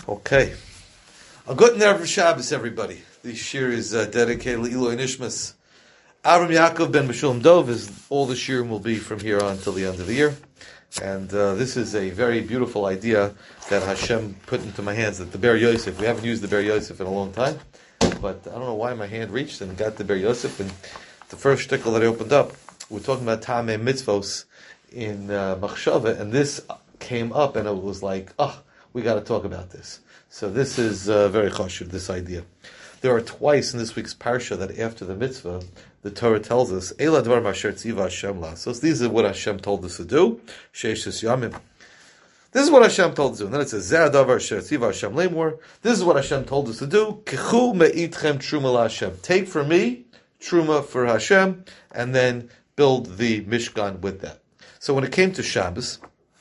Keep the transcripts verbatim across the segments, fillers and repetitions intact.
Okay. A good Erev Shabbos, everybody. This shir is uh, dedicated to Eloi Nishmas. Avram Yaakov ben Meshulam Dov, is all the shirim will be from here on until the end of the year. And uh, this is a very beautiful idea that Hashem put into my hands, that the Ber Yosef, we haven't used the Ber Yosef in a long time, but I don't know why my hand reached and got the Ber Yosef, and the first shtickle that I opened up, we're talking about Tamei Mitzvos in uh, Machshava, and this came up, and it was like, oh, we got to talk about this. So this is uh, very chashuv, this idea. There are twice in this week's parsha that after the mitzvah, the Torah tells us, Eila dvar masher tziva Hashem lasos. These are what Hashem told us to do. Sheishis yamim. This is what Hashem told us to do. And then it says, Zeh davar asher tziva Hashem lemor. This is what Hashem told us to do. Kechu me'itchem truma la Hashem. Take for me truma for Hashem, and then build the Mishkan with that. So when it came to Shabbos,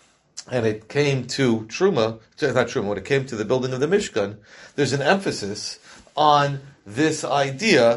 and it came to Truma, not Truma, when it came to the building of the Mishkan, there's an emphasis on this idea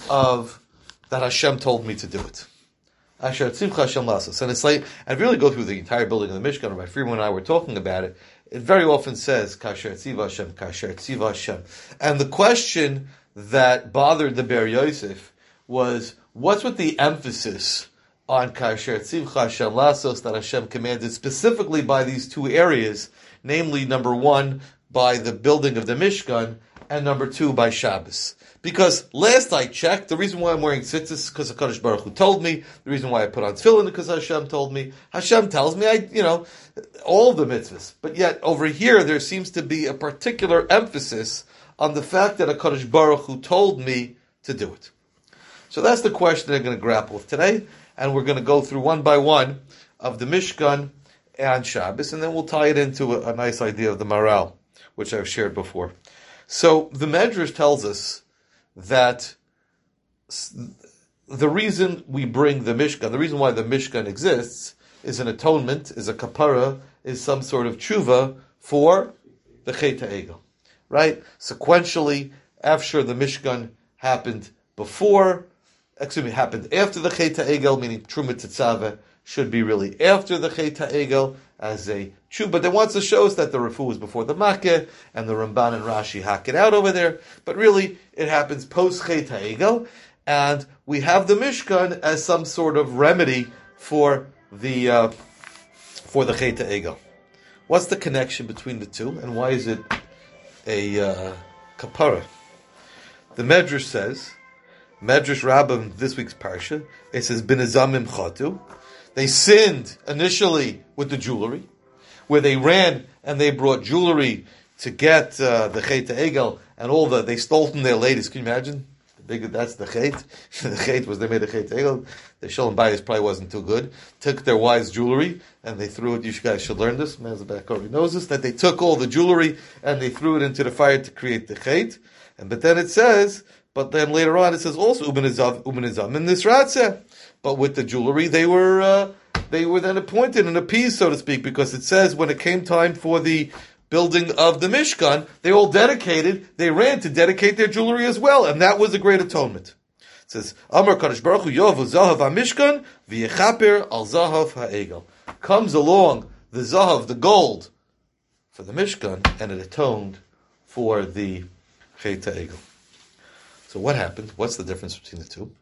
of that Hashem told me to do it. Asher tzivcha Hashem lasos. And it's like, I really go through the entire building of the Mishkan, Rabbi Friedman and I were talking about it, it very often says, Kasher tziva Hashem, Kasher tziva Hashem. And the question that bothered the Ber Yosef was, what's with the emphasis on Kasher Tzivcha Hashem Lasos that Hashem commanded specifically by these two areas, namely number one, by the building of the Mishkan, and number two, by Shabbos. Because last I checked, the reason why I'm wearing tzitzis is because HaKadosh Baruch Hu told me, the reason why I put on tefillin is because Hashem told me, Hashem tells me, I, you know, all the mitzvahs. But yet, over here, there seems to be a particular emphasis on the fact that HaKadosh Baruch Hu told me to do it. So that's the question I'm going to grapple with today. And we're going to go through one by one of the Mishkan and Shabbos, and then we'll tie it into a, a nice idea of the Maral, which I've shared before. So the Medrash tells us that the reason we bring the Mishkan, the reason why the Mishkan exists, is an atonement, is a kapara, is some sort of tshuva for the Chet HaEgel. Right? Sequentially, after the Mishkan happened before, excuse me, happened after the Chet HaEgel, meaning Truma Tetzaveh should be really after the Chet HaEgel as a tshuva. But they wants to show us that the Refu was before the Makkeh, and the Ramban and Rashi hack it out over there. But really, it happens post Chet HaEgel, and we have the Mishkan as some sort of remedy for the uh, for the Chet HaEgel. What's the connection between the two, and why is it a uh, kapara? The Medrash says, Medrash Rabbah, this week's parsha, it says, Binazamim chatu. They sinned initially with the jewelry, where they ran and they brought jewelry to get uh, the Chet HaEgel, and all the, they stole from their ladies. Can you imagine? The big, that's the Chet. The Chet was, they made a Chet HaEgel. The Shalom Bayis probably wasn't too good. Took their wives' jewelry, and they threw it, you guys should learn this, Mazabak already knows this, that they took all the jewelry, and they threw it into the fire to create the Chet. And but then it says, But then later on it says also Ubenizam Ubenizam in Nisratzeh. But with the jewelry they were uh, they were then appointed and appeased, so to speak, because it says when it came time for the building of the Mishkan, they all dedicated, they ran to dedicate their jewelry as well, and that was a great atonement. It says, Amar Kadosh Baruch Hu Yovu Zahav HaMishkan V'yechaper Al Zahav HaEgel. Comes along the Zahav, the gold, for the Mishkan, and it atoned for the Chet HaEgel. So what happened? What's the difference between the two?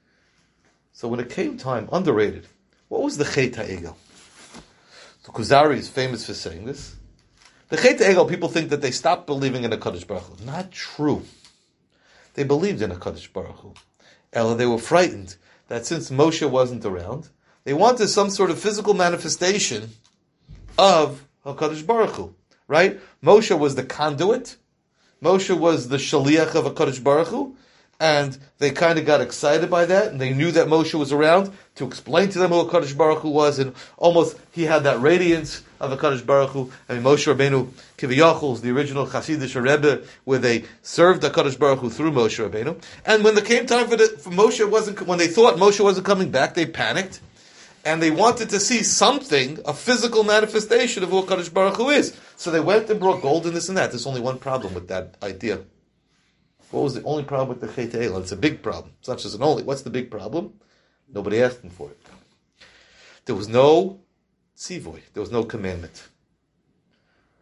So when it came time, underrated, what was the Chet HaEgel? So Kuzari is famous for saying this. The Chet HaEgel, people think that they stopped believing in a Kadosh Baruch Hu. Not true. They believed in a Kadosh Baruch Hu. Ella, they were frightened that since Moshe wasn't around, they wanted some sort of physical manifestation of HaKadosh Baruch Hu. Right? Moshe was the conduit. Moshe was the shaliach of HaKadosh Baruch Hu, and they kind of got excited by that, and they knew that Moshe was around to explain to them who HaKadosh Baruch Hu was, and almost he had that radiance of HaKadosh Baruch Hu. I mean, Moshe Rabbeinu Kiviyachol is the original Hasidic Rebbe, where they served HaKadosh Baruch Hu through Moshe Rabbeinu. And when it came time for, the, for Moshe, wasn't when they thought Moshe wasn't coming back, they panicked, and they wanted to see something, a physical manifestation of who HaKadosh Baruch Hu is. So they went and brought gold and this and that. There's only one problem with that idea. What was the only problem with the Chet HaEgel? It's a big problem. It's not just an only. What's the big problem? Nobody asked him for it. There was no tzivoy. There was no commandment.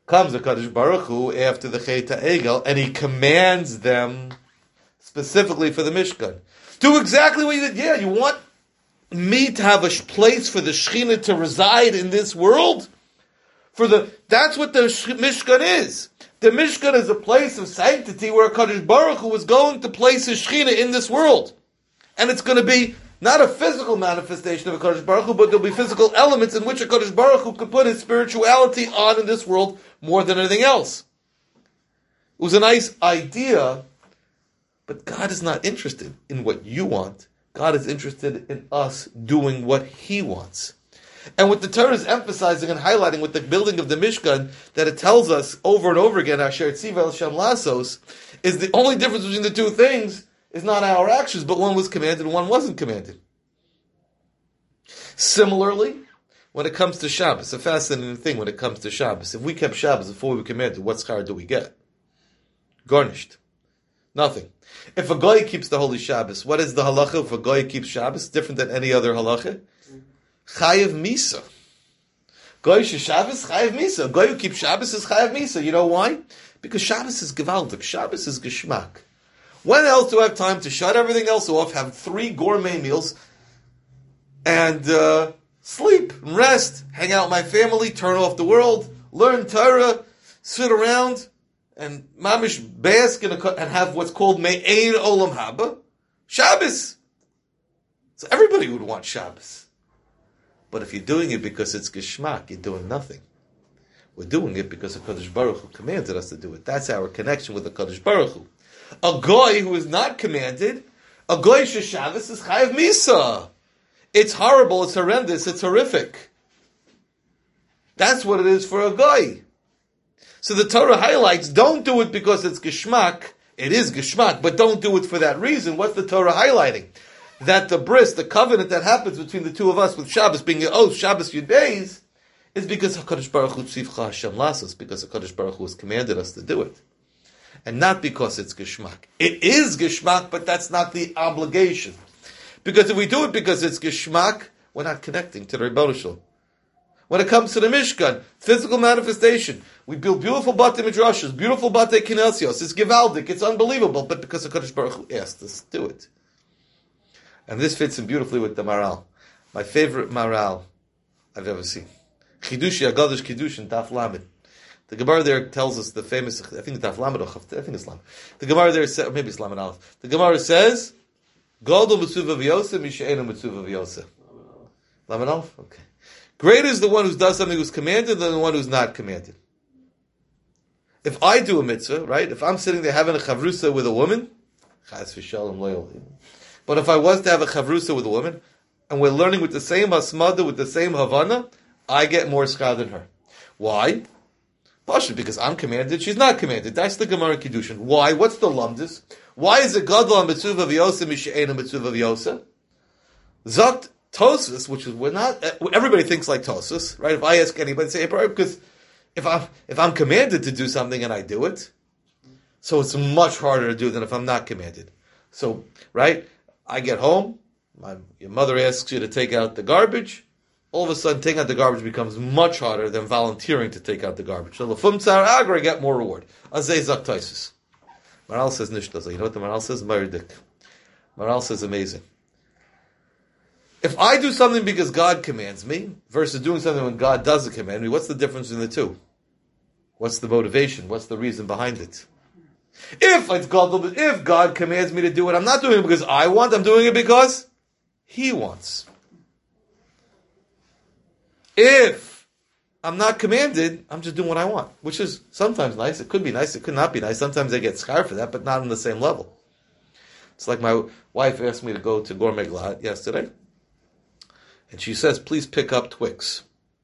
Comes the Kadosh Baruch Hu after the Chet HaEgel, and he commands them specifically for the Mishkan. Do exactly what you did. Yeah, you want me to have a place for the Shekhinah to reside in this world? For the That's what the Mishkan is. The Mishkan is a place of sanctity where Kadosh Baruch Hu is going to place his Shekhinah in this world. And it's going to be not a physical manifestation of a Kadosh Baruch Hu, but there'll be physical elements in which a Kadosh Baruch Hu could put his spirituality on in this world more than anything else. It was a nice idea, but God is not interested in what you want. God is interested in us doing what He wants. And what the Torah is emphasizing and highlighting with the building of the Mishkan, that it tells us over and over again, Asher Tziva El Shem Lasos, is the only difference between the two things is not our actions, but one was commanded and one wasn't commanded. Similarly, when it comes to Shabbos, a fascinating thing when it comes to Shabbos. If we kept Shabbos before we were commanded, what schar do we get? Garnished. Nothing. If a goy keeps the holy Shabbos, what is the halacha if a goy keeps Shabbos? Different than any other halacha? Chayev Misa. Goy Shabbos, Chayev Misa. Goy who keeps Shabbos is Chayev Misa. You know why? Because Shabbos is gewaldik. Shabbos is geschmack. When else do I have time to shut everything else off, have three gourmet meals, and uh, sleep, rest, hang out with my family, turn off the world, learn Torah, sit around, and mamish bask in a, and have what's called me'ein olam haba, Shabbos. So everybody would want Shabbos. But if you're doing it because it's geschmack, you're doing nothing. We're doing it because the Kadosh Baruch Hu commanded us to do it. That's our connection with the Kadosh Baruch Hu. A goy who is not commanded, a goy Shabbos is chayav misa. It's horrible, it's horrendous, it's horrific. That's what it is for a goy. So the Torah highlights, don't do it because it's geschmack. It is geschmack, but don't do it for that reason. What's the Torah highlighting? That the bris, the covenant that happens between the two of us with Shabbos being an oath, Shabbos Yud Beis, is because HaKadosh Baruch Hu tzivcha Hashem lasos, because HaKadosh Baruch Hu has commanded us to do it. And not because it's geschmack. It is geschmack, but that's not the obligation. Because if we do it because it's geschmack, we're not connecting to the Rebbeinu Shalom. When it comes to the Mishkan, physical manifestation, we build beautiful Batei Midrashos, beautiful Batei Kinesios. It's gewaldik, it's unbelievable, but because the Kadosh Baruch Hu asked us to do it. And this fits in beautifully with the Maral. My favorite Maral I've ever seen. Chidushi, Agadish Kiddush, and Daf Lamed. The Gemara there tells us the famous, I think it's Daf Lamed, I think it's Lamed. The Gemara there says, maybe it's Lamed Aleph. The Gemara says, Gadol Mitzuva V'Yoseh, Mishe'enu Mitzuva V'Yoseh. Lamed Aleph? Okay. Greater is the one who does something who's commanded than the one who's not commanded. If I do a mitzvah, right, if I'm sitting there having a chavrusa with a woman, chas v'shalom lo. But if I was to have a chavrusa with a woman, and we're learning with the same hasmada, with the same havana, I get more schar than her. Why? Partially because I'm commanded, she's not commanded. That's the Gemara Kiddushin. Why? What's the lumdis? Why is it gadol mitzvah v'yoseh mishe'enu mitzvah v'yoseh? Zakt Tosfos, which is we're not. Everybody thinks like Tosfos, right? If I ask anybody, say because if I'm if I'm commanded to do something and I do it, so it's much harder to do than if I'm not commanded. So, right? I get home, my your mother asks you to take out the garbage. All of a sudden, taking out the garbage becomes much harder than volunteering to take out the garbage. So, l'fum tzar agra, I get more reward. Azay zak Tosfos. Maral says nishtaza. You know what the Maral says? Meridik. Maral says amazing. If I do something because God commands me, versus doing something when God doesn't command me, what's the difference in the two? What's the motivation? What's the reason behind it? If it's God, if God commands me to do it, I'm not doing it because I want, I'm doing it because He wants. If I'm not commanded, I'm just doing what I want, which is sometimes nice. It could be nice. It could not be nice. Sometimes I get schar for that, but not on the same level. It's like my wife asked me to go to Gourmet Glatt yesterday. And she says, please pick up Twix.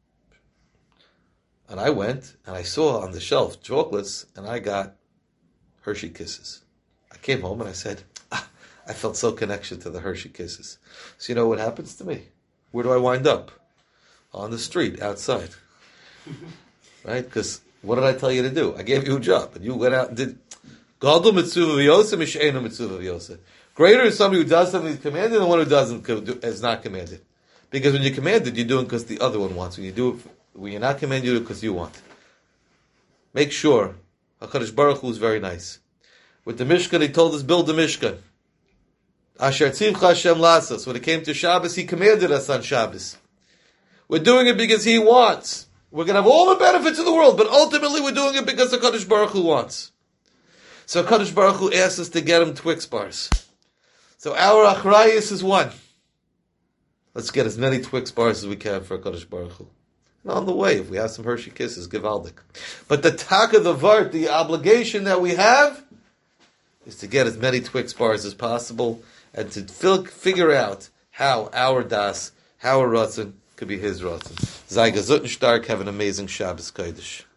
And I went, and I saw on the shelf chocolates, and I got Hershey Kisses. I came home, and I said, ah, I felt so connection to the Hershey Kisses. So you know what happens to me? Where do I wind up? On the street, outside. Right? Because what did I tell you to do? I gave you a job, and you went out and did. Gadol mitzvah v'yoseh, mishe'enu mitzvah v'yoseh. Greater is somebody who does something that's commanded than one who doesn't, is not commanded. Because when you're commanded, you're doing it because the other one wants. When you do it, when you're not commanded, you do it because you want. make sure HaKadosh Baruch Hu is very nice. With the Mishkan, he told us, build the Mishkan. Asher tzivcha Hashem lasas. When it came to Shabbos, he commanded us on Shabbos. We're doing it because he wants. We're going to have all the benefits of the world, but ultimately we're doing it because HaKadosh Baruch Hu wants. So HaKadosh Baruch Hu asked us to get him Twix bars. So our achrayus is one. Let's get as many Twix bars as we can for HaKadosh Baruch Hu. And on the way, if we have some Hershey Kisses, give Aldik. But the tak of the vart, the obligation that we have, is to get as many Twix bars as possible and to fil- figure out how our das, how our Ratzon, could be his Ratzon. Sei gesund und stark, have an amazing Shabbos Kodesh.